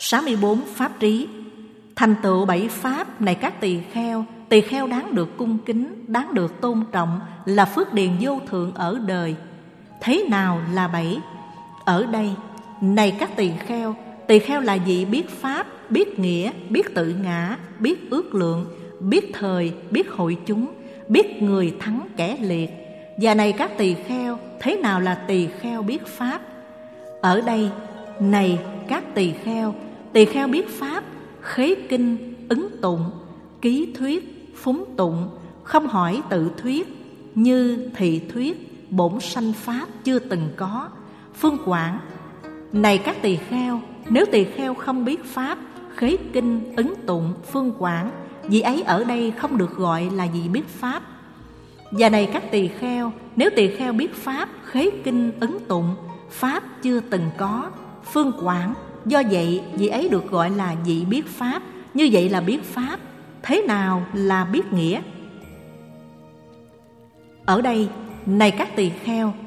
64 pháp trí. Thành tựu 7 pháp này các tỳ kheo đáng được cung kính, đáng được tôn trọng, là phước điền vô thượng ở đời. Thế nào là 7? Ở đây, này các tỳ kheo là vị biết pháp, biết nghĩa, biết tự ngã, biết ước lượng, biết thời, biết hội chúng, biết người thắng kẻ liệt. Và này các tỳ kheo, thế nào là tỳ kheo biết pháp? Ở đây, này các tỳ kheo biết pháp, khế kinh, ứng tụng, ký thuyết, phúng tụng, không hỏi tự thuyết, như thị thuyết, bổn sanh pháp chưa từng có, phương quảng. Này các tỳ kheo, nếu tỳ kheo không biết pháp, khế kinh, ứng tụng, phương quảng, vị ấy ở đây không được gọi là vị biết pháp. Và này các tỳ kheo, nếu tỳ kheo biết pháp, khế kinh, ứng tụng, pháp chưa từng có, phương quảng, do vậy vị ấy được gọi là vị biết pháp. Như vậy là biết pháp. Thế nào là biết nghĩa? Ở đây, này các tỳ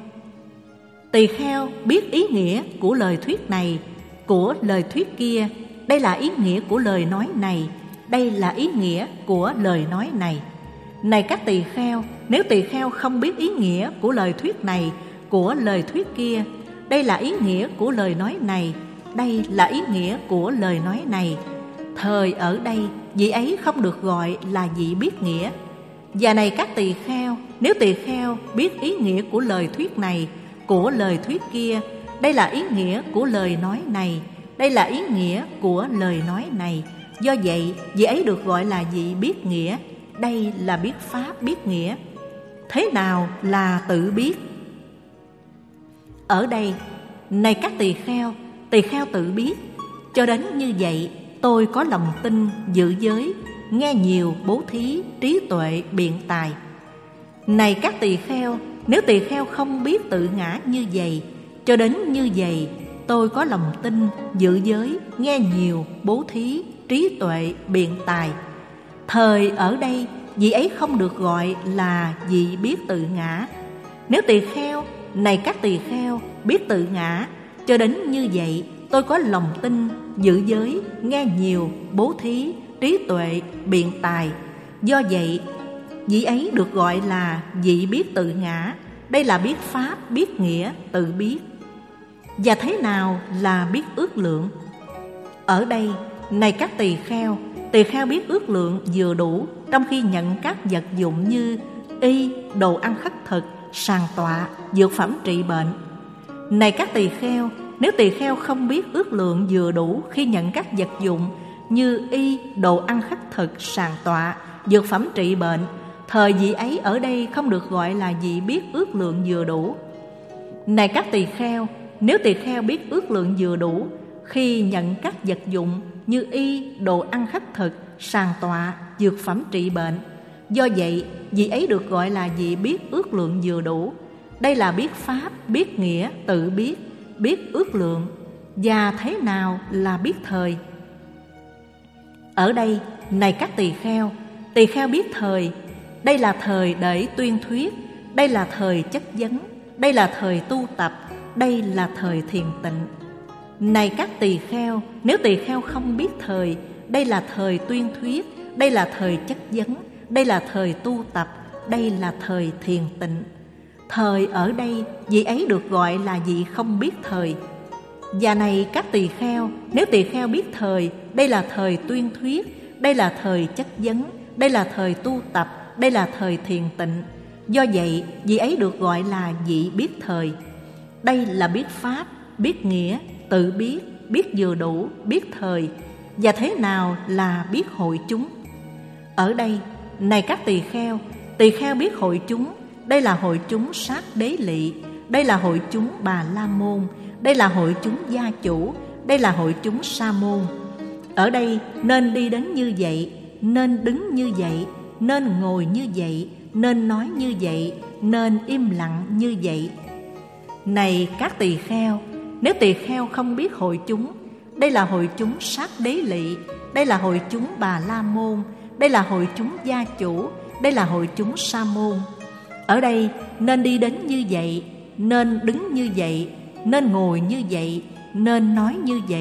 kheo biết ý nghĩa của lời thuyết này, của lời thuyết kia. Đây là ý nghĩa của lời nói này, đây là ý nghĩa của lời nói này. Này các tỳ kheo, nếu tỳ kheo không biết ý nghĩa của lời thuyết này, của lời thuyết kia, đây là ý nghĩa của lời nói này, đây là ý nghĩa của lời nói này, thời ở đây vị ấy không được gọi là vị biết nghĩa. Và này các tỳ kheo, nếu tỳ kheo biết ý nghĩa của lời thuyết này, của lời thuyết kia, đây là ý nghĩa của lời nói này, đây là ý nghĩa của lời nói này, do vậy vị ấy được gọi là vị biết nghĩa. Đây là biết pháp, biết nghĩa. Thế nào là tự biết? Ở đây, này các tỳ kheo tự biết. Cho đến như vậy, tôi có lòng tin, giữ giới, nghe nhiều, bố thí, trí tuệ, biện tài. Này các tỳ kheo, nếu tỳ kheo không biết tự ngã như vậy, cho đến như vậy, tôi có lòng tin, giữ giới, nghe nhiều, bố thí, trí tuệ, biện tài. Thời ở đây, vị ấy không được gọi là vị biết tự ngã. Nếu tỳ kheo, này các tỳ kheo, biết tự ngã, cho đến như vậy, tôi có lòng tin, giữ giới, nghe nhiều, bố thí, trí tuệ, biện tài. Do vậy, vị ấy được gọi là vị biết tự ngã. Đây là biết pháp, biết nghĩa, tự biết. Và thế nào là biết ước lượng? Ở đây, này các tỳ kheo biết ước lượng vừa đủ trong khi nhận các vật dụng như y, đồ ăn khất thực, sàng tọa, dược phẩm trị bệnh. Này các tỳ kheo, nếu tỳ kheo không biết ước lượng vừa đủ khi nhận các vật dụng như y, đồ ăn khất thực, sàng tọa, dược phẩm trị bệnh, thời vị ấy ở đây không được gọi là vị biết ước lượng vừa đủ. Này các tỳ kheo, nếu tỳ kheo biết ước lượng vừa đủ khi nhận các vật dụng như y, đồ ăn khất thực, sàng tọa, dược phẩm trị bệnh, do vậy vị ấy được gọi là vị biết ước lượng vừa đủ. Đây là biết pháp, biết nghĩa, tự biết, biết ước lượng. Và thế nào là biết thời? Ở đây, này các tỳ kheo biết thời. Đây là thời để tuyên thuyết, đây là thời chất vấn, đây là thời tu tập, đây là thời thiền tịnh. Này các tỳ kheo, nếu tỳ kheo không biết thời, đây là thời tuyên thuyết, đây là thời chất vấn, đây là thời tu tập, đây là thời thiền tịnh. Thời ở đây, vị ấy được gọi là vị không biết thời. Và này các tỳ kheo, nếu tỳ kheo biết thời, đây là thời tuyên thuyết, đây là thời chất vấn, đây là thời tu tập, đây là thời thiền tịnh. Do vậy, vị ấy được gọi là vị biết thời. Đây là biết pháp, biết nghĩa, tự biết, biết vừa đủ, biết thời. Và thế nào là biết hội chúng? Ở đây, này các tỳ kheo biết hội chúng. Đây là hội chúng sát đế lị, đây là hội chúng Bà La Môn, đây là hội chúng gia chủ, đây là hội chúng Sa Môn. Ở đây nên đi đến như vậy, nên đứng như vậy, nên ngồi như vậy, nên nói như vậy, nên im lặng như vậy. Này các tỳ kheo, nếu tỳ kheo không biết hội chúng, đây là hội chúng sát đế lị, đây là hội chúng Bà La Môn, đây là hội chúng gia chủ, đây là hội chúng Sa Môn. Ở đây nên đi đến như vậy, nên đứng như vậy, nên ngồi như vậy, nên nói như vậy,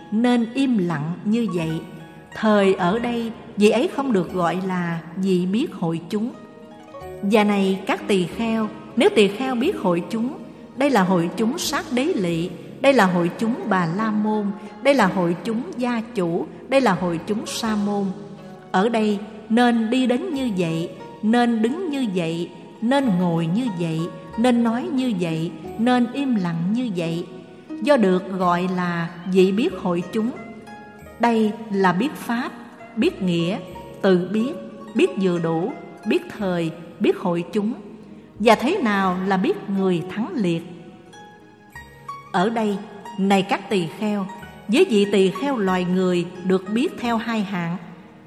nên im lặng như vậy. Thời ở đây, vị ấy không được gọi là vị biết hội chúng. Và này các tỳ kheo, nếu tỳ kheo biết hội chúng, đây là hội chúng Sát Đế Lị, đây là hội chúng Bà La Môn, đây là hội chúng Gia Chủ, đây là hội chúng Sa Môn. Ở đây nên đi đến như vậy, nên đứng như vậy, nên ngồi như vậy, nên nói như vậy, nên im lặng như vậy, do được gọi là vị biết hội chúng. Đây là biết pháp, biết nghĩa, tự biết, biết vừa đủ, biết thời, biết hội chúng. Và thế nào là biết người thắng liệt? Ở đây, này các tỳ kheo, với vị tỳ kheo loài người được biết theo hai hạng.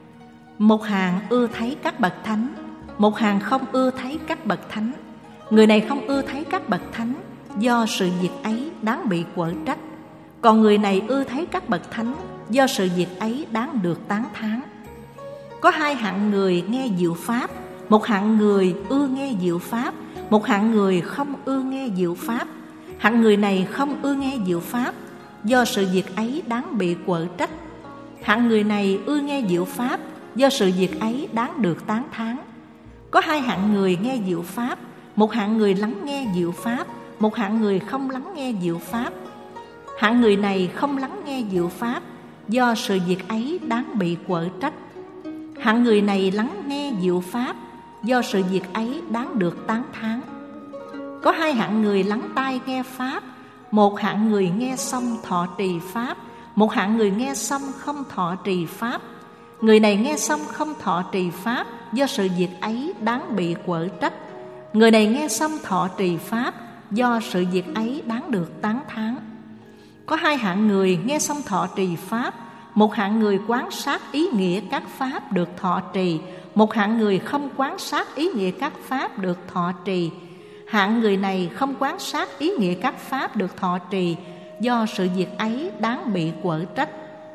Một hạng ưa thấy các bậc thánh, một hạng không ưa thấy các bậc thánh. Người này không ưa thấy các bậc thánh, do sự việc ấy đáng bị quở trách. Còn người này ưa thấy các bậc thánh, do sự việc ấy đáng được tán thán. Có hai hạng người nghe diệu pháp, một hạng người ưa nghe diệu pháp, một hạng người không ưa nghe diệu pháp. Hạng người này không ưa nghe diệu pháp, do sự việc ấy đáng bị quở trách. Hạng người này ưa nghe diệu pháp, do sự việc ấy đáng được tán thán. Có hai hạng người nghe diệu pháp, một hạng người lắng nghe diệu pháp, một hạng người không lắng nghe diệu pháp. Hạng người này không lắng nghe diệu pháp, do sự việc ấy đáng bị quở trách. Hạng người này lắng nghe diệu pháp, do sự việc ấy đáng được tán thán. Có hai hạng người lắng tai nghe pháp, một hạng người nghe xong thọ trì pháp, một hạng người nghe xong không thọ trì pháp. Người này nghe xong không thọ trì pháp, do sự việc ấy đáng bị quở trách. Người này nghe xong thọ trì pháp, do sự việc ấy đáng được tán thán. Có hai hạng người nghe xong thọ trì pháp, một hạng người quán sát ý nghĩa các pháp được thọ trì, một hạng người không quán sát ý nghĩa các pháp được thọ trì. Hạng người này không quán sát ý nghĩa các pháp được thọ trì, do sự việc ấy đáng bị quở trách.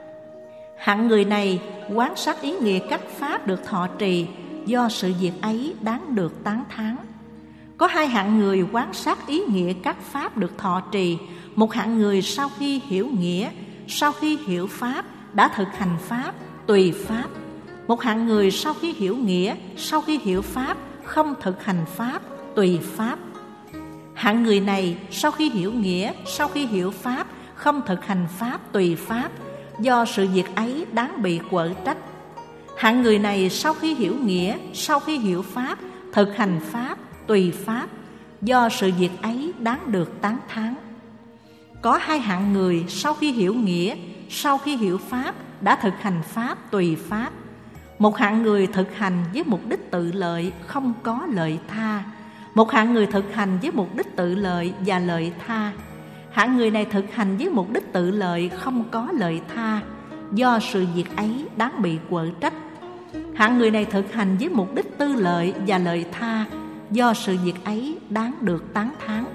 Hạng người này quán sát ý nghĩa các pháp được thọ trì, do sự việc ấy đáng được tán thán. Có hai hạng người quán sát ý nghĩa các pháp được thọ trì, một hạng người sau khi hiểu nghĩa, sau khi hiểu pháp đã thực hành pháp, tùy pháp. Một hạng người sau khi hiểu nghĩa, sau khi hiểu pháp không thực hành pháp, tùy pháp. Hạng người này sau khi hiểu nghĩa, sau khi hiểu pháp không thực hành pháp, tùy pháp, do sự việc ấy đáng bị quở trách. Hạng người này sau khi hiểu nghĩa, sau khi hiểu pháp thực hành pháp, tùy pháp, do sự việc ấy đáng được tán thán. Có hai hạng người sau khi hiểu nghĩa, sau khi hiểu pháp đã thực hành pháp, tùy pháp. Một hạng người thực hành với mục đích tự lợi, không có lợi tha. Một hạng người thực hành với mục đích tự lợi và lợi tha. Hạng người này thực hành với mục đích tự lợi, không có lợi tha, do sự việc ấy đáng bị quở trách. Hạng người này thực hành với mục đích tư lợi và lợi tha, do sự việc ấy đáng được tán thán.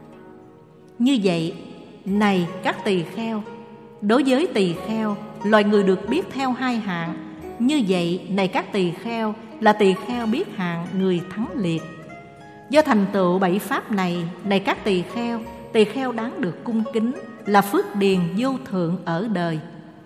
Như vậy, này các tỳ kheo, đối với tỳ kheo, loài người được biết theo hai hạng. Như vậy, này các tỳ kheo, là tỳ kheo biết hạng người thắng liệt. Do thành tựu bảy pháp này, này các tỳ kheo đáng được cung kính, là phước điền vô thượng ở đời.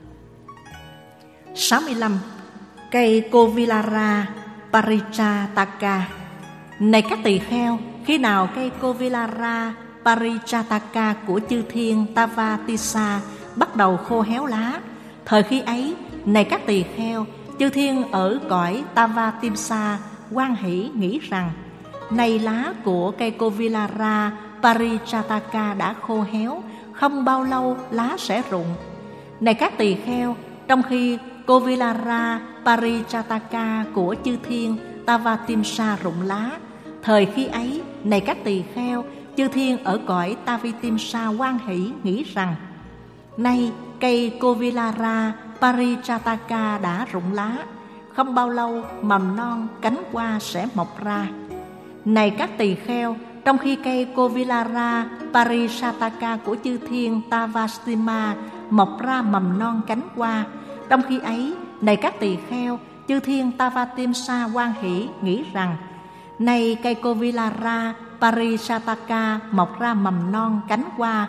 65. Cây Kovilara Parijataka. Này các tỳ kheo, khi nào cây Kovilara Parijataka của chư thiên Tavatisa bắt đầu khô héo lá, thời khi ấy, này các tỳ kheo, chư thiên ở cõi Tavatisa hoan hỷ nghĩ rằng: này lá của cây Kovilara Parijataka đã khô héo, không bao lâu lá sẽ rụng. Này các tỳ kheo, trong khi Kovilara Parijataka của chư thiên Tavatimsa rụng lá, thời khi ấy, này các tỳ kheo, chư thiên ở cõi Tavitimsa hoan hỷ nghĩ rằng: nay cây Kovilara Parijataka đã rụng lá, không bao lâu mầm non cánh hoa sẽ mọc ra. Này các tỳ kheo, trong khi cây Kovilara Parijataka của chư thiên Tavastima mọc ra mầm non cánh hoa, trong khi ấy, này các tỳ kheo, chư thiên Tavatimsa hoan hỷ nghĩ rằng: nay cây Kovilara Parijataka mọc ra mầm non cánh hoa,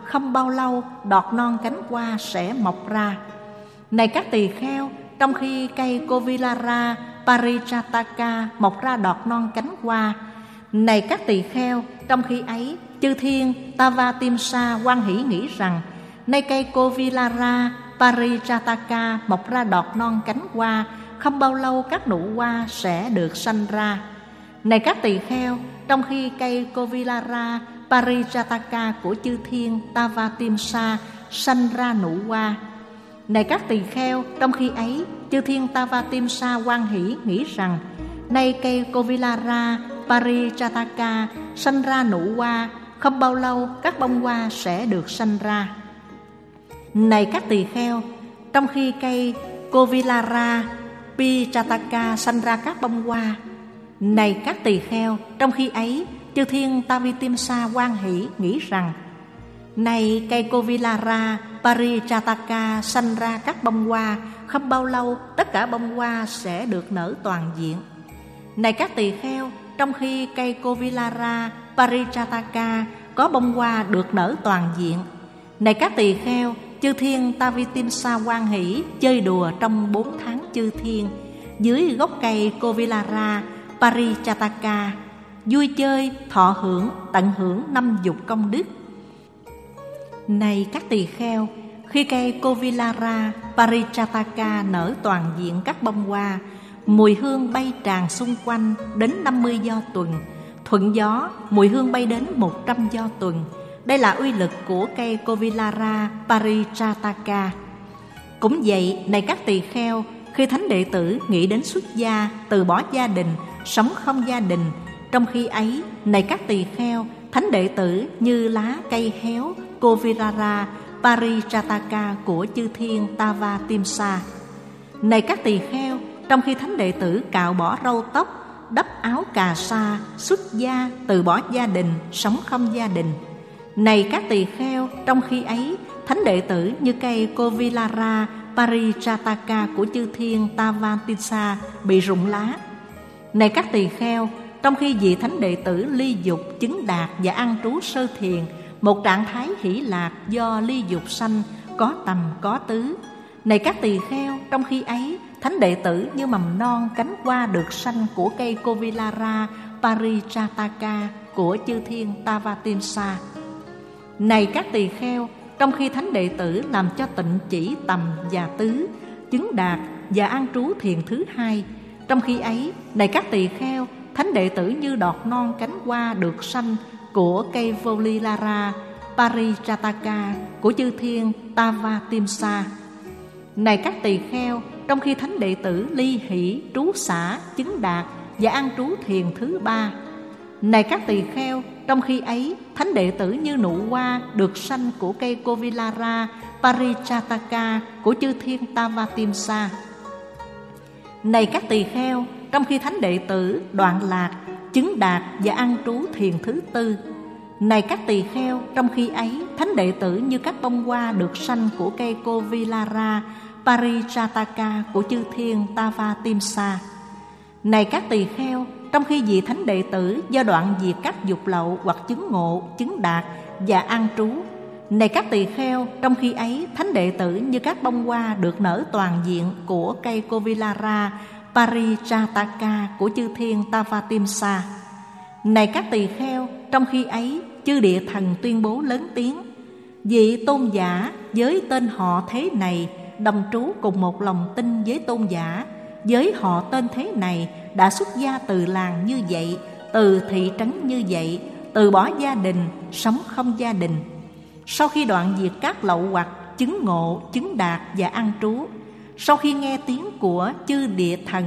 không bao lâu đọt non cánh hoa sẽ mọc ra. Này các tỳ kheo, trong khi cây Kovilara Parijataka mọc ra đọt non cánh hoa, này các tỳ kheo, trong khi ấy chư thiên Tavatimsa hoan hỷ nghĩ rằng nay cây Kovilara Parijataka mọc ra đọt non cánh hoa, không bao lâu các nụ hoa sẽ được sanh ra. Này các tỳ kheo, trong khi cây Kovilara Parijataka của chư thiên Tavatimsa sanh ra nụ hoa, này các tỳ kheo, trong khi ấy chư thiên Tavatimsa hoan hỷ nghĩ rằng nay cây Kovilara Parijataka sanh ra nụ hoa, không bao lâu các bông hoa sẽ được sanh ra. Này các tỳ kheo, trong khi cây Kovilara Parijataka sanh ra các bông hoa, này các tỳ kheo, trong khi ấy chư thiên Tavatimsa hoan hỷ nghĩ rằng này cây Kovilara Parijataka sanh ra các bông hoa, không bao lâu tất cả bông hoa sẽ được nở toàn diện. Này các tỳ kheo, trong khi cây Kovilara Parijataka có bông hoa được nở toàn diện, này các tỳ kheo, chư thiên Tavatimsa hoan hỷ chơi đùa trong 4 tháng chư thiên dưới gốc cây Kovilara Parijataka, vui chơi thọ hưởng tận hưởng 50 công đức. Này các tỳ kheo, khi cây Kovilara Parijataka nở toàn diện các bông hoa, mùi hương bay tràn xung quanh đến 50 do tuần, thuận gió mùi hương bay đến 100 do tuần. Đây là uy lực của cây Kovilara Parijataka. Cũng vậy, này các tỳ kheo, khi thánh đệ tử nghĩ đến xuất gia, từ bỏ gia đình, sống không gia đình, trong khi ấy, này các tỳ kheo, thánh đệ tử như lá cây héo Kovilara Parijataka của chư thiên Tavatimsa. Này các tỳ kheo, trong khi thánh đệ tử cạo bỏ râu tóc, đắp áo cà sa, xuất gia, từ bỏ gia đình, sống không gia đình, này các tỳ kheo, trong khi ấy thánh đệ tử như cây Kovilara Parijataka của chư thiên Tavatimsa bị rụng lá. Này các tỳ kheo, trong khi vị thánh đệ tử ly dục chứng đạt và an trú sơ thiền, một trạng thái hỷ lạc do ly dục sanh, có tầm có tứ. Này các tỳ kheo, trong khi ấy thánh đệ tử như mầm non cánh hoa được sanh của cây Kovilara Parijataka của chư thiên Tavatimsa. Này các tỳ kheo, trong khi thánh đệ tử làm cho tịnh chỉ tầm và tứ, chứng đạt và an trú thiền thứ hai, trong khi ấy, này các tỳ kheo, thánh đệ tử như đọt non cánh hoa được sanh của cây Kovilara Parijataka của chư thiên Tavatimsa. Này các tỳ kheo, trong khi thánh đệ tử ly hỷ trú xả chứng đạt và an trú thiền thứ ba, này các tỳ kheo, trong khi ấy thánh đệ tử như nụ hoa được sanh của cây Kovilara Parijataka của chư thiên Tavatimsa. Này các tỳ kheo, trong khi thánh đệ tử đoạn lạc chứng đạt và an trú thiền thứ tư, này các tỳ kheo, trong khi ấy thánh đệ tử như các bông hoa được sanh của cây Kovilara Parijataka của chư thiên Tavatimsa. Này các tỳ kheo, trong khi vị thánh đệ tử do đoạn diệt các dục lậu hoặc chứng ngộ, chứng đạt và an trú, này các tỳ kheo, trong khi ấy thánh đệ tử như các bông hoa được nở toàn diện của cây Kovilara Parijataka của chư thiên Tavatimsa. Này các tỳ kheo, trong khi ấy chư địa thần tuyên bố lớn tiếng: vị tôn giả với tên họ thế này đồng trú cùng một lòng tin với tôn giả với họ tên thế này đã xuất gia từ làng như vậy, từ thị trấn như vậy, từ bỏ gia đình, sống không gia đình. Sau khi đoạn diệt các lậu hoặc, chứng ngộ, chứng đạt và an trú, sau khi nghe tiếng của chư địa thần,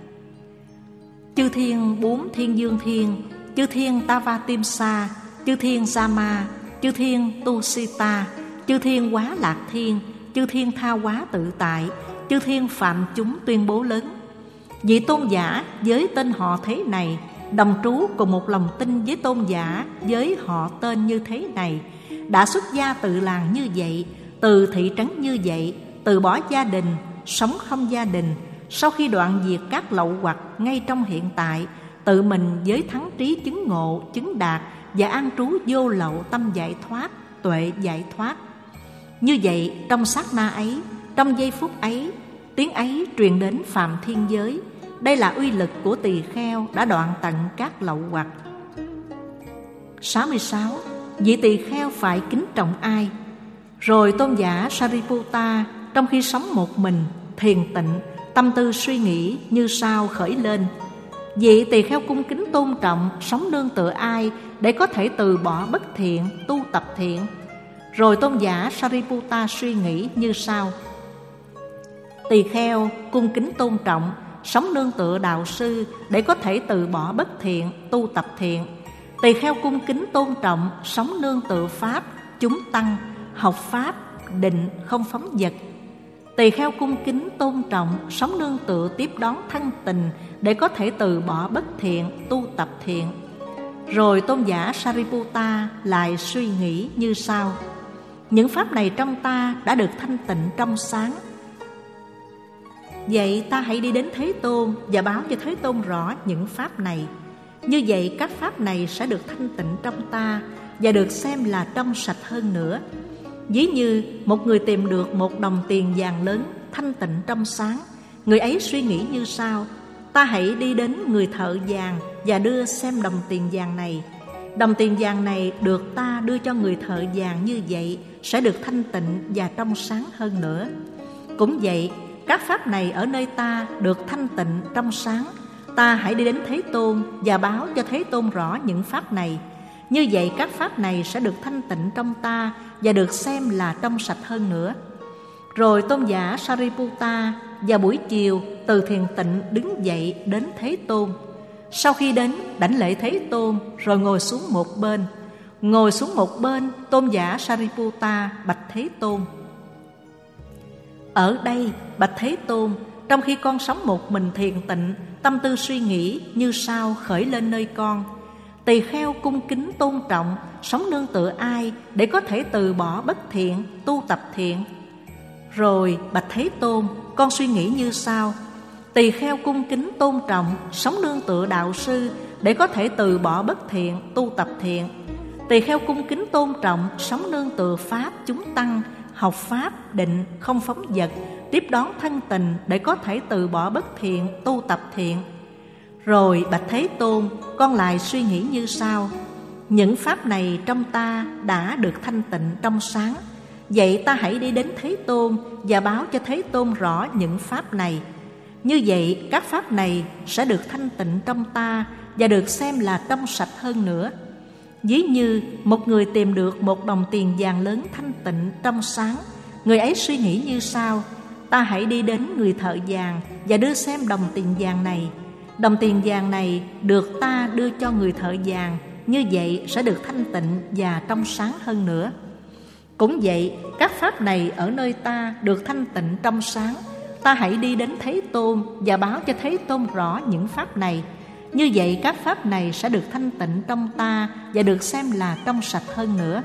chư thiên 4 thiên dương thiên, chư thiên Tavatimsa, chư thiên Sama, chư thiên Tusita, chư thiên Quá Lạc Thiên, chư thiên Tha Hóa Tự Tại, chư thiên phạm chúng tuyên bố lớn: vị tôn giả với tên họ thế này đồng trú cùng một lòng tin với tôn giả với họ tên như thế này đã xuất gia từ làng như vậy, từ thị trấn như vậy, từ bỏ gia đình, sống không gia đình, sau khi đoạn diệt các lậu hoặc ngay trong hiện tại, tự mình với thắng trí chứng ngộ, chứng đạt và an trú vô lậu tâm giải thoát, tuệ giải thoát. Như vậy, trong sát na ấy, trong giây phút ấy, tiếng ấy truyền đến phàm thiên giới. Đây là uy lực của tỳ kheo đã đoạn tận các lậu hoặc. 66. Vị tỳ kheo phải kính trọng ai? Rồi tôn giả Sariputta trong khi sống một mình, thiền tịnh, tâm tư suy nghĩ như sau khởi lên: vị tỳ kheo cung kính tôn trọng sống nương tựa ai để có thể từ bỏ bất thiện, tu tập thiện? Rồi tôn giả Sariputta suy nghĩ như sau: tỳ kheo cung kính tôn trọng sống nương tựa đạo sư để có thể từ bỏ bất thiện, tu tập thiện. Tỳ kheo cung kính tôn trọng sống nương tựa pháp, chúng tăng, học pháp, định, không phóng dật. Tỳ kheo cung kính tôn trọng sống nương tựa tiếp đón thân tình để có thể từ bỏ bất thiện, tu tập thiện. Rồi tôn giả Sariputta lại suy nghĩ như sau: những pháp này trong ta đã được thanh tịnh trong sáng. Vậy ta hãy đi đến Thế Tôn và báo cho Thế Tôn rõ những pháp này. Như vậy các pháp này sẽ được thanh tịnh trong ta và được xem là trong sạch hơn nữa. Ví như một người tìm được một đồng tiền vàng lớn, thanh tịnh trong sáng. Người ấy suy nghĩ như sau: ta hãy đi đến người thợ vàng và đưa xem đồng tiền vàng này. Đồng tiền vàng này được ta đưa cho người thợ vàng, như vậy sẽ được thanh tịnh và trong sáng hơn nữa. Cũng vậy, các pháp này ở nơi ta được thanh tịnh trong sáng. Ta hãy đi đến Thế Tôn và báo cho Thế Tôn rõ những pháp này. Như vậy các pháp này sẽ được thanh tịnh trong ta và được xem là trong sạch hơn nữa. Rồi tôn giả Sariputta vào buổi chiều từ thiền tịnh đứng dậy đến Thế Tôn. Sau khi đến, đảnh lễ Thế Tôn rồi ngồi xuống một bên. Ngồi xuống một bên, tôn giả Sariputta bạch Thế Tôn: ở đây, bạch Thế Tôn, trong khi con sống một mình thiền tịnh, tâm tư suy nghĩ như sau khởi lên nơi con: tỳ kheo cung kính tôn trọng sống nương tựa ai để có thể từ bỏ bất thiện, tu tập thiện? Rồi bạch Thế Tôn, con suy nghĩ như sau: tỳ kheo cung kính tôn trọng sống nương tựa đạo sư để có thể từ bỏ bất thiện, tu tập thiện. Tỳ kheo cung kính tôn trọng sống nương tựa pháp, chúng tăng, học pháp, định, không phóng dật, tiếp đón thân tình để có thể từ bỏ bất thiện, tu tập thiện. Rồi bạch Thế Tôn, con lại suy nghĩ như sau: những pháp này trong ta đã được thanh tịnh trong sáng. Vậy ta hãy đi đến Thế Tôn và báo cho Thế Tôn rõ những pháp này. Như vậy các pháp này sẽ được thanh tịnh trong ta và được xem là trong sạch hơn nữa. Ví như một người tìm được một đồng tiền vàng lớn thanh tịnh trong sáng. Người ấy suy nghĩ như sau: ta hãy đi đến người thợ vàng và đưa xem đồng tiền vàng này. Đồng tiền vàng này được ta đưa cho người thợ vàng, như vậy sẽ được thanh tịnh và trong sáng hơn nữa. Cũng vậy, các pháp này ở nơi ta được thanh tịnh trong sáng. Ta hãy đi đến Thế Tôn và báo cho Thế Tôn rõ những pháp này. Như vậy các pháp này sẽ được thanh tịnh trong ta và được xem là trong sạch hơn nữa.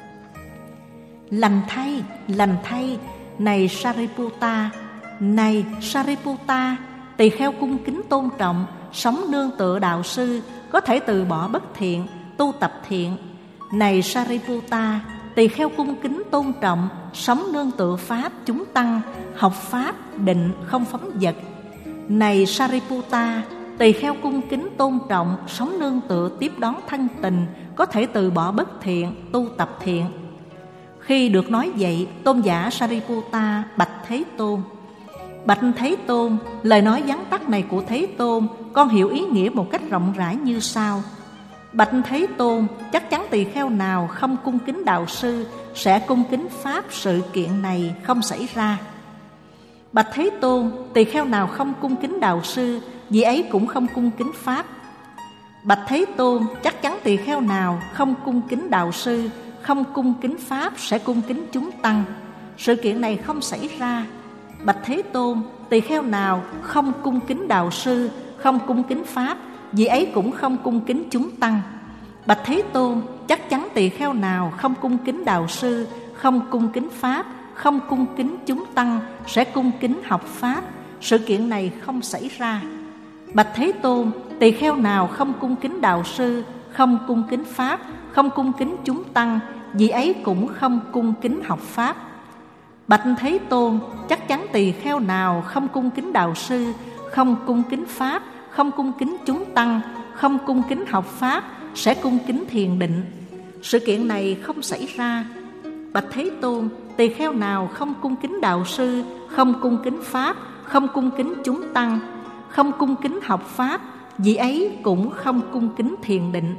Lành thay, này Sariputta, này Sariputta, tỳ kheo cung kính tôn trọng sống nương tựa đạo sư có thể từ bỏ bất thiện, tu tập thiện. Này Sariputta, tỳ kheo cung kính tôn trọng sống nương tựa pháp, chúng tăng, học pháp, định, không phóng dật. Này Sariputta, tỳ kheo cung kính tôn trọng sống nương tựa tiếp đón thân tình có thể từ bỏ bất thiện, tu tập thiện. Khi được nói vậy, tôn giả Sariputta bạch Thế Tôn: bạch Thế Tôn, lời nói vắn tắt này của Thế Tôn con hiểu ý nghĩa một cách rộng rãi như sau: bạch Thế Tôn, chắc chắn tỳ kheo nào không cung kính đạo sư sẽ cung kính pháp, sự kiện này không xảy ra. Bạch Thế Tôn, tỳ kheo nào không cung kính đạo sư, vị ấy cũng không cung kính pháp. Bạch Thế Tôn, chắc chắn tỳ kheo nào không cung kính đạo sư, không cung kính pháp sẽ cung kính chúng tăng. Sự kiện này không xảy ra. Bạch Thế Tôn, tỳ kheo nào không cung kính đạo sư, không cung kính pháp, vị ấy cũng không cung kính chúng tăng. Bạch Thế Tôn, chắc chắn tỳ kheo nào không cung kính đạo sư, không cung kính pháp, không cung kính chúng tăng sẽ cung kính học pháp. Sự kiện này không xảy ra. Bạch Thế Tôn, tỳ kheo nào không cung kính đạo sư, không cung kính Pháp, không cung kính chúng tăng, vị ấy cũng không cung kính học Pháp. Bạch Thế Tôn, chắc chắn tỳ kheo nào không cung kính đạo sư, không cung kính Pháp, không cung kính chúng tăng, không cung kính học Pháp, sẽ cung kính thiền định. Sự kiện này không xảy ra. Bạch Thế Tôn, tỳ kheo nào không cung kính đạo sư, không cung kính Pháp, không cung kính chúng tăng, không cung kính học Pháp, vị ấy cũng không cung kính thiền định.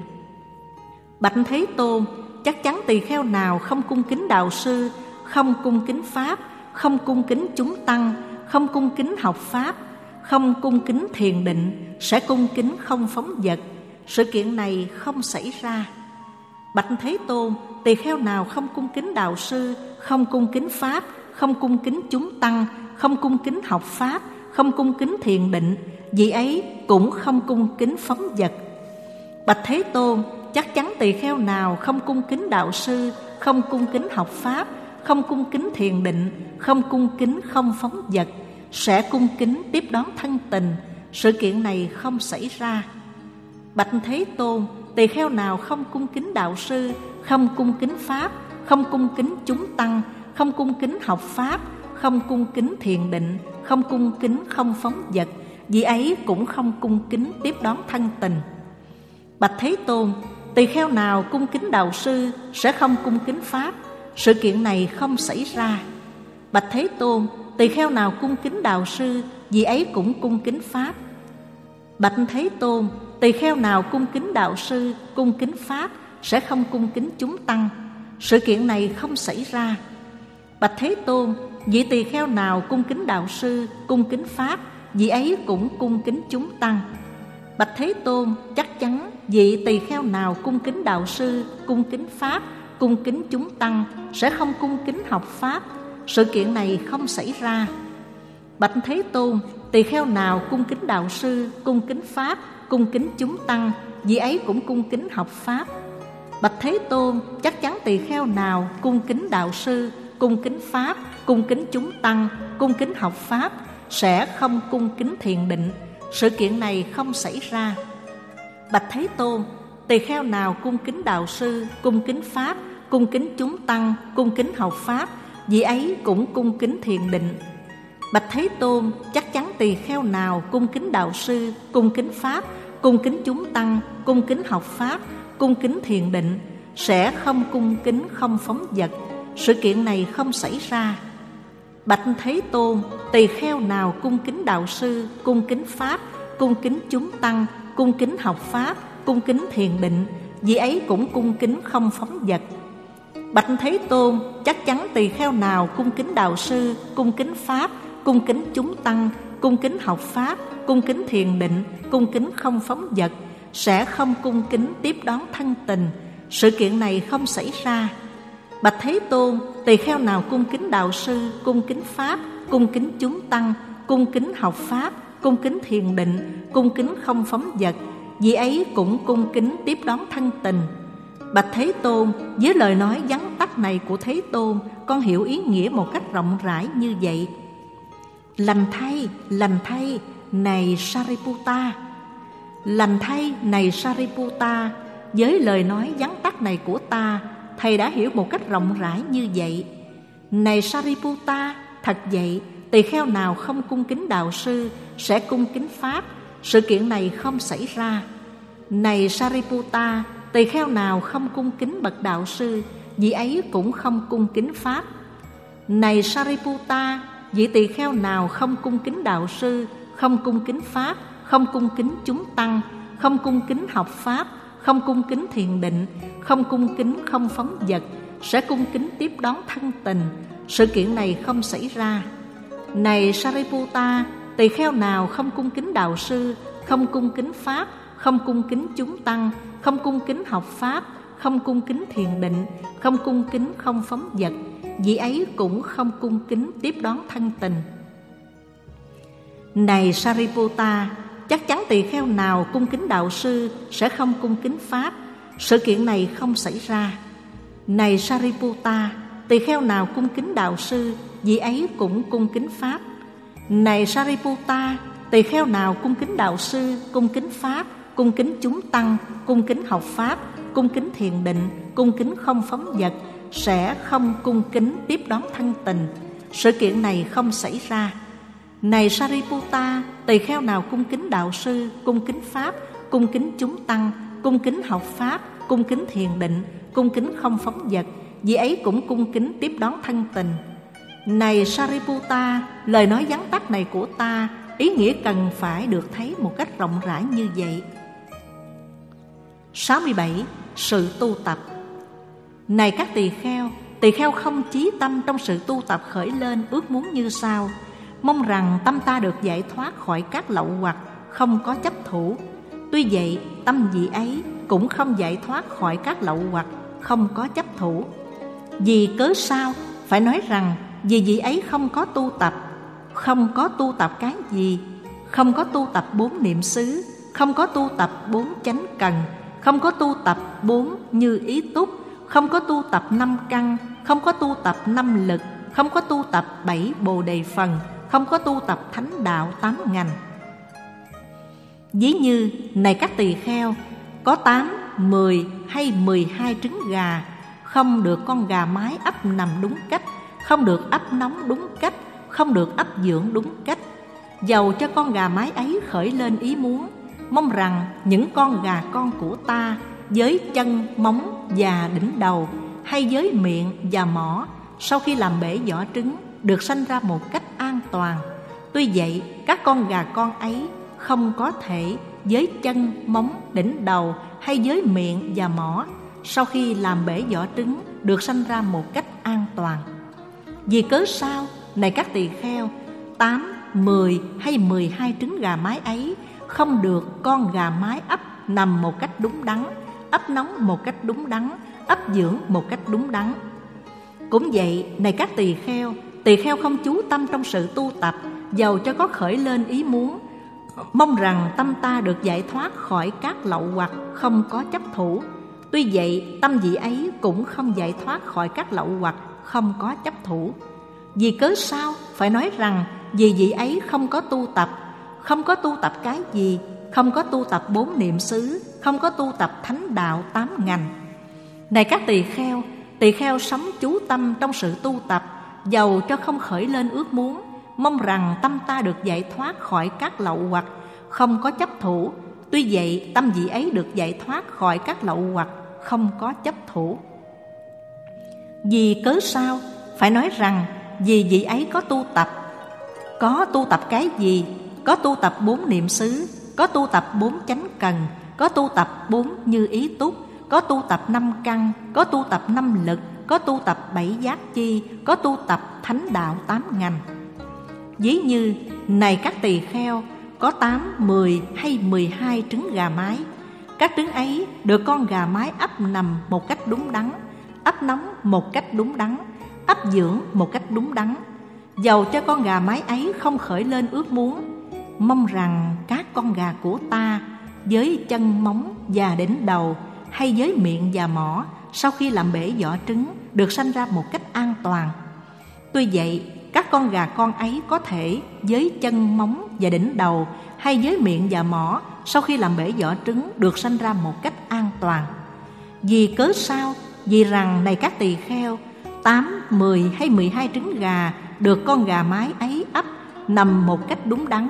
Bạch Thế Tôn, chắc chắn tỳ kheo nào không cung kính đạo sư, không cung kính Pháp, không cung kính chúng tăng, không cung kính học Pháp, không cung kính thiền định, sẽ cung kính không phóng dật. Sự kiện này không xảy ra. Bạch Thế Tôn, tỳ kheo nào không cung kính đạo sư, không cung kính Pháp, không cung kính chúng tăng, không cung kính học Pháp, không cung kính thiền định, vị ấy cũng không cung kính phóng dật. Bạch Thế Tôn, chắc chắn tỳ kheo nào không cung kính đạo sư, không cung kính học Pháp, không cung kính thiền định, không cung kính không phóng dật, sẽ cung kính tiếp đón thân tình. Sự kiện này không xảy ra. Bạch Thế Tôn, tỳ kheo nào không cung kính đạo sư, không cung kính Pháp, không cung kính chúng tăng, không cung kính học Pháp, không cung kính thiền định, không cung kính không phóng dật, vị ấy cũng không cung kính tiếp đón thân tình. Bạch Thế Tôn, tỳ kheo nào cung kính đạo sư sẽ không cung kính Pháp. Sự kiện này không xảy ra. Bạch Thế Tôn, tỳ kheo nào cung kính đạo sư, vị ấy cũng cung kính Pháp. Bạch Thế Tôn, tỳ kheo nào cung kính đạo sư, cung kính Pháp, sẽ không cung kính chúng tăng. Sự kiện này không xảy ra. Bạch Thế Tôn, vị tỳ kheo nào cung kính đạo sư, cung kính Pháp, vị ấy cũng cung kính chúng tăng. Bạch Thế Tôn, chắc chắn vị tỳ kheo nào cung kính đạo sư, cung kính Pháp, cung kính chúng tăng, sẽ không cung kính học Pháp. Sự kiện này không xảy ra. Bạch Thế Tôn, tỳ kheo nào cung kính đạo sư, cung kính Pháp, cung kính chúng tăng, vị ấy cũng cung kính học Pháp. Bạch Thế Tôn, chắc chắn tỳ kheo nào cung kính đạo sư, cung kính Pháp, cung kính chúng tăng, cung kính học Pháp, sẽ không cung kính thiền định. Sự kiện này không xảy ra. Bạch Thế Tôn, tỳ kheo nào cung kính đạo sư, cung kính Pháp, cung kính chúng tăng, cung kính học Pháp, vị ấy cũng cung kính thiền định. Bạch Thế Tôn, chắc chắn tỳ kheo nào cung kính đạo sư, cung kính Pháp, cung kính chúng tăng, cung kính học Pháp, cung kính thiền định, sẽ không cung kính không phóng dật. Sự kiện này không xảy ra. Bạch Thế Tôn, tỳ kheo nào cung kính đạo sư, cung kính Pháp, cung kính chúng tăng, cung kính học Pháp, cung kính thiền định, vị ấy cũng cung kính không phóng dật. Bạch Thế Tôn, chắc chắn tỳ kheo nào cung kính đạo sư, cung kính Pháp, cung kính chúng tăng, cung kính học Pháp, cung kính thiền định, cung kính không phóng dật, sẽ không cung kính tiếp đón thân tình. Sự kiện này không xảy ra. Bạch Thế Tôn, tỳ kheo nào cung kính đạo sư, cung kính Pháp, cung kính chúng tăng, cung kính học Pháp, cung kính thiền định, cung kính không phóng dật, vị ấy cũng cung kính tiếp đón thân tình. Bạch Thế Tôn, với lời nói vắn tắt này của Thế Tôn, con hiểu ý nghĩa một cách rộng rãi như vậy. Lành thay, này Sariputta. Lành thay, này Sariputta, với lời nói vắn tắt này của ta, thầy đã hiểu một cách rộng rãi như vậy. Này Sariputta, thật vậy, tỳ kheo nào không cung kính đạo sư sẽ cung kính Pháp. Sự kiện này không xảy ra. Này Sariputta, tỳ kheo nào không cung kính bậc đạo sư, vị ấy cũng không cung kính Pháp. Này Sariputta, vị tỳ kheo nào không cung kính đạo sư, không cung kính Pháp, không cung kính chúng tăng, không cung kính học Pháp, không cung kính thiền định, không cung kính không phóng dật, sẽ cung kính tiếp đón thân tình. Sự kiện này không xảy ra. Này Sariputta, tỳ kheo nào không cung kính đạo sư, không cung kính Pháp, không cung kính chúng tăng, không cung kính học Pháp, không cung kính thiền định, không cung kính không phóng dật, vị ấy cũng không cung kính tiếp đón thân tình. Này Sariputta, chắc chắn tỳ kheo nào cung kính đạo sư sẽ không cung kính Pháp. Sự kiện này không xảy ra. Này Sariputta, tỳ kheo nào cung kính đạo sư, vị ấy cũng cung kính Pháp. Này Sariputta, tỳ kheo nào cung kính đạo sư, cung kính Pháp, cung kính chúng tăng, cung kính học Pháp, cung kính thiền định, cung kính không phóng dật, sẽ không cung kính tiếp đón thân tình. Sự kiện này không xảy ra. Này Sariputta, tỳ kheo nào cung kính đạo sư, cung kính Pháp, cung kính chúng tăng, cung kính học Pháp, cung kính thiền định, cung kính không phóng dật, vì ấy cũng cung kính tiếp đón thân tình. Này Sariputta, lời nói vắn tắt này của ta, ý nghĩa cần phải được thấy một cách rộng rãi như vậy. 67. Sự tu tập. Này các tỳ kheo không chí tâm trong sự tu tập khởi lên ước muốn như sau: mong rằng tâm ta được giải thoát khỏi các lậu hoặc, không có chấp thủ. Tuy vậy, tâm vị ấy cũng không giải thoát khỏi các lậu hoặc, không có chấp thủ. Vì cớ sao? Phải nói rằng vì vị ấy không có tu tập. Không có tu tập cái gì? Không có tu tập 4 niệm xứ, không có tu tập 4 chánh cần, không có tu tập 4 như ý túc, không có tu tập 5 căn, không có tu tập 5 lực, không có tu tập 7 bồ đề phần, không có tu tập thánh đạo 8 ngành. Ví như, này các tỳ kheo, có 8, 10 hay 12 trứng gà, không được con gà mái ấp nằm đúng cách, không được ấp nóng đúng cách, không được ấp dưỡng đúng cách. Dầu cho con gà mái ấy khởi lên ý muốn, mong rằng những con gà con của ta với chân, móng và đỉnh đầu, hay với miệng và mỏ, sau khi làm bể vỏ trứng, được sanh ra một cách an toàn. Tuy vậy, các con gà con ấy không có thể với chân, móng, đỉnh đầu hay với miệng và mỏ, sau khi làm bể vỏ trứng, được sanh ra một cách an toàn. Vì cớ sao? Này các tỳ kheo, 8, 10 hay 12 trứng gà mái ấy không được con gà mái ấp nằm một cách đúng đắn, ấp nóng một cách đúng đắn, ấp dưỡng một cách đúng đắn. Cũng vậy, này các tỳ kheo không chú tâm trong sự tu tập, dầu cho có khởi lên ý muốn, mong rằng tâm ta được giải thoát khỏi các lậu hoặc, không có chấp thủ. Tuy vậy, tâm vị ấy cũng không giải thoát khỏi các lậu hoặc, không có chấp thủ. Vì cớ sao? Phải nói rằng vì vị ấy không có tu tập. Không có tu tập cái gì? Không có tu tập 4 niệm xứ, không có tu tập thánh đạo 8 ngành. Này các tỳ kheo sống chú tâm trong sự tu tập, dầu cho không khởi lên ước muốn, mong rằng tâm ta được giải thoát khỏi các lậu hoặc, không có chấp thủ. Tuy vậy, tâm vị ấy được giải thoát khỏi các lậu hoặc, không có chấp thủ. Vì cớ sao? Phải nói rằng vì vị ấy có tu tập. Có tu tập cái gì? Có tu tập 4 niệm xứ, có tu tập 4 chánh cần, có tu tập 4 như ý túc, có tu tập 5 căn, có tu tập 5 lực, có tu tập 7 giác chi, có tu tập thánh đạo 8 ngành. Ví như, này các tỳ kheo, có 8, 10 hay 12 trứng gà mái. Các trứng ấy được con gà mái ấp nằm một cách đúng đắn, ấp nóng một cách đúng đắn, ấp dưỡng một cách đúng đắn. Dầu cho con gà mái ấy không khởi lên ước muốn, mong rằng các con gà của ta với chân, móng và đỉnh đầu, hay với miệng và mỏ, sau khi làm bể vỏ trứng, được sanh ra một cách an toàn. Tuy vậy, các con gà con ấy có thể với chân, móng và đỉnh đầu, hay với miệng và mỏ, sau khi làm bể vỏ trứng, được sanh ra một cách an toàn. Vì cớ sao? Vì rằng, này các tỳ kheo, 8, 10 hay 12 trứng gà được con gà mái ấy ấp nằm một cách đúng đắn,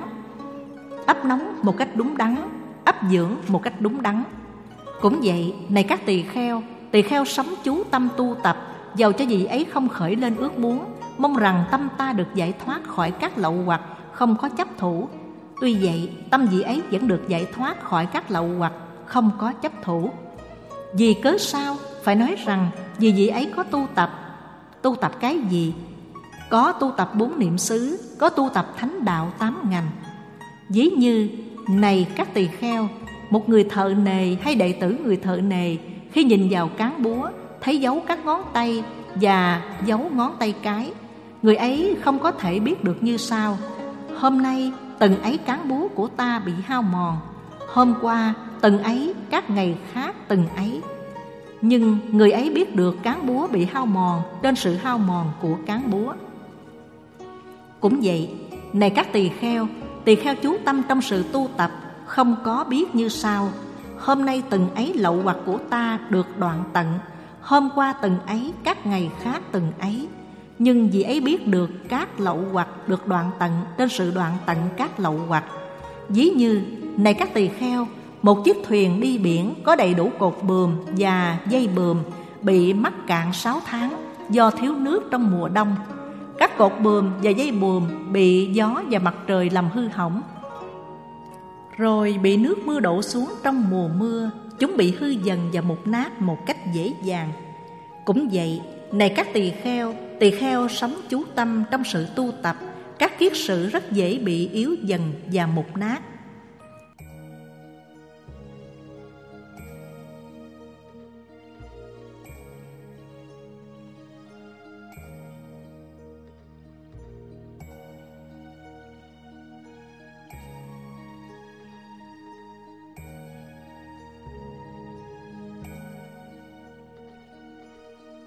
ấp nóng một cách đúng đắn, ấp dưỡng một cách đúng đắn. Cũng vậy, này các tỳ kheo sống chú tâm tu tập, dầu cho vị ấy không khởi lên ước muốn, mong rằng tâm ta được giải thoát khỏi các lậu hoặc, không có chấp thủ. Tuy vậy, tâm vị ấy vẫn được giải thoát khỏi các lậu hoặc, không có chấp thủ. Vì cớ sao? Phải nói rằng vì vị ấy có tu tập. Tu tập cái gì? Có tu tập 4 niệm xứ, có tu tập thánh đạo 8 ngành. Ví như, này các tỳ kheo, một người thợ nề hay đệ tử người thợ nề, khi nhìn vào cán búa, thấy dấu các ngón tay và dấu ngón tay cái, người ấy không có thể biết được như sau: hôm nay từng ấy cán búa của ta bị hao mòn, hôm qua từng ấy các ngày khác từng ấy. Nhưng người ấy biết được cán búa bị hao mòn trên sự hao mòn của cán búa. Cũng vậy, này các tỳ kheo chú tâm trong sự tu tập, không có biết như sau: hôm nay từng ấy lậu hoặc của ta được đoạn tận, hôm qua từng ấy, các ngày khác từng ấy. Nhưng vì ấy biết được các lậu hoặc được đoạn tận trên sự đoạn tận các lậu hoặc. Ví như, này các tỳ kheo, một chiếc thuyền đi biển có đầy đủ cột buồm và dây buồm bị mắc cạn 6 tháng do thiếu nước trong mùa đông. Các cột buồm và dây buồm bị gió và mặt trời làm hư hỏng, rồi bị nước mưa đổ xuống trong mùa mưa, chúng bị hư dần và mục nát một cách dễ dàng. Cũng vậy, này các tỳ kheo sống chú tâm trong sự tu tập, các kiết sử rất dễ bị yếu dần và mục nát.